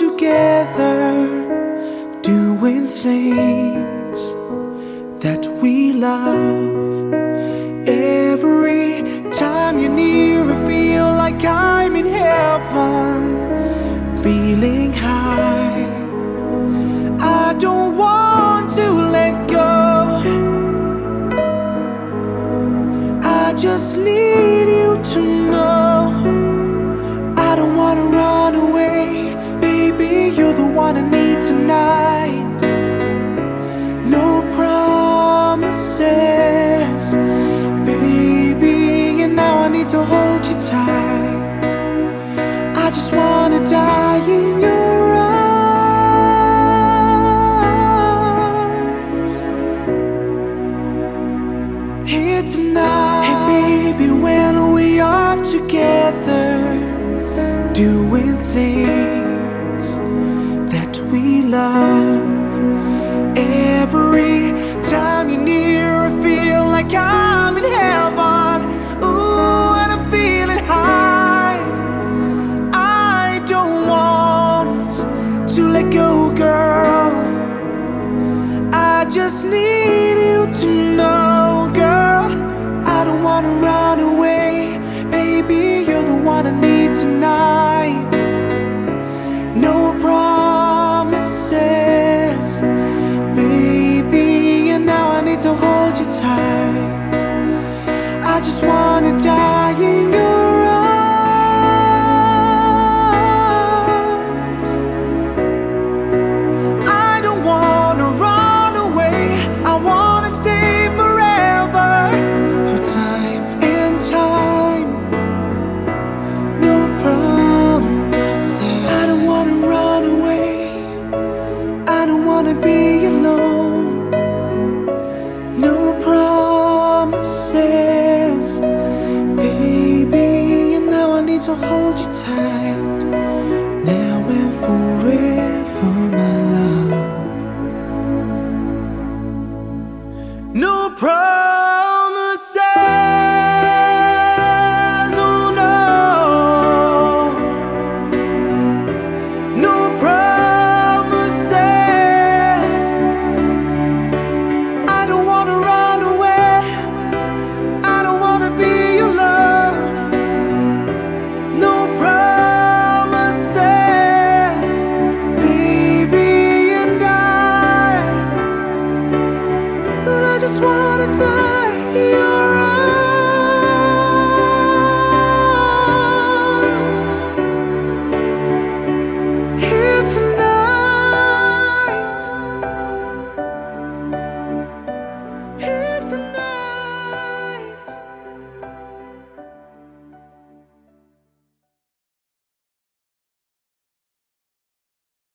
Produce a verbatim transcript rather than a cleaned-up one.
together, doing things that we love. Every time you're near, I feel like I'm in heaven, feeling high. I don't want to let go. I just need you to know I don't wanna run away. Baby, you're the one I need tonight. No promises, baby, and now I need to hold you tight. I just wanna die in your arms here tonight. Hey baby, when we are together, doing things that we love. Every time you're near, I feel like I'm in heaven. Ooh, and I'm feeling high. I don't want to let go, girl. I just need you to know, girl, I don't wanna run away. Baby, you're the one I need tonight. No promises, baby, and now I need to hold you tight. I just wanna die in your arms. I don't wanna run away. I wanna stay forever, through time and time. No promises. I don't wanna run away. I don't wanna be alone. No promises, baby, and now I need to hold you tight. Now and forever, my love. No promises, oh no. No promises. I don't wanna run away. I don't wanna be your love. No promises, baby, and I, but I just wanna die.